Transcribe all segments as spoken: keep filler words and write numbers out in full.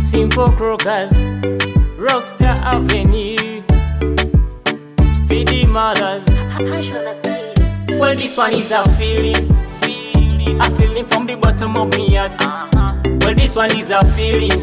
Simple Crocus, Rockstar Avenue, for the mothers. Well, this one is a feeling, a feeling from the bottom of my heart. Well, this one is a feeling,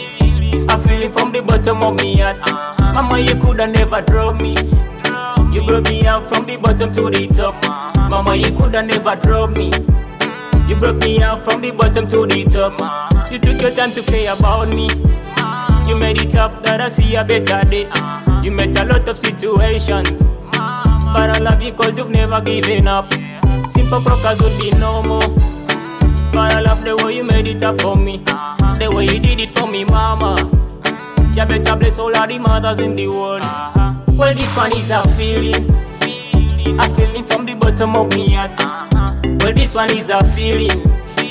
a feeling from the bottom of my heart. Mama, you coulda never drop me. You brought me up from the bottom to the top. Mama, you coulda never drop me. You brought me up from the bottom to the top. You took your time to care about me. You made it up that I see a better day. You met a lot of situations, but I love you cause you've never given up. Simple Crocus would be no more, but I love the way you made it up for me. The way you did it for me, mama. You better bless all of the mothers in the world. Well, this one is a feeling, a feeling from the bottom of my heart. Well, this one is a feeling,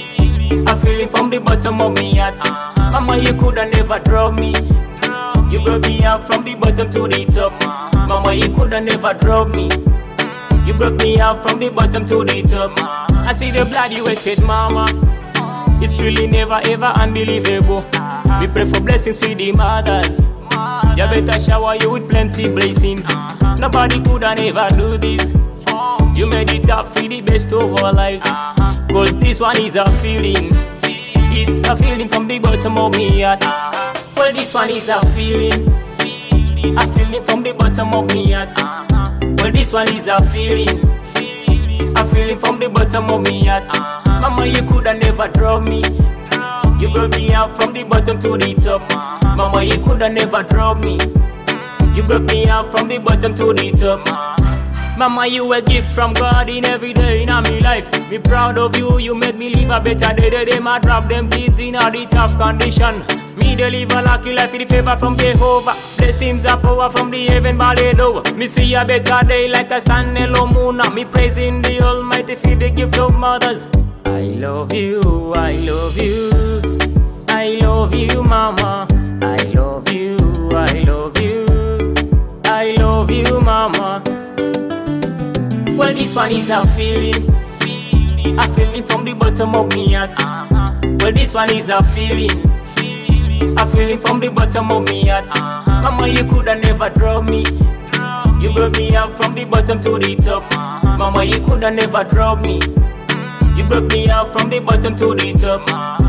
a feeling from the bottom of my heart. Mama, you coulda never drop me. You brought me up from the bottom to the top. Mama, you coulda never drop me. You brought me up from the bottom to the top. I see the blood you wasted, mama. It's really never ever unbelievable. We pray for blessings for the mothers. You better shower you with plenty blessings. Nobody coulda never do this. You made it up for the best of our lives. Cause this one is a feeling, it's a feeling from the bottom of my heart. Well, this one is a feeling, a feeling from the bottom of my heart. Well, this one is a feeling, a feeling from the bottom of my heart. Mama, you coulda never drop me. You brought me up from the bottom to the top. Mama, you coulda never drop me. You brought me up from the bottom to the top. Mama, you a gift from God in every day in my life. Be proud of you, you made me live a better day. They, they might drop them kids in all the tough condition. Me deliver lucky life with the favor from Jehovah. Blessings are power from the heaven ballet over. Me see a better day like a sun and moon. Me praising the Almighty for the gift of mothers. I love you, I love you, I love you, mama. I love you, I love you, I love you, mama. Well, this one is a feeling, a feeling from the bottom of my heart. Well, this one is a feeling, a feeling from the bottom of my heart. Mama, you coulda never drop me. You brought me up from the bottom to the top. Mama, you coulda never drop me. You brought me up from the bottom to the top.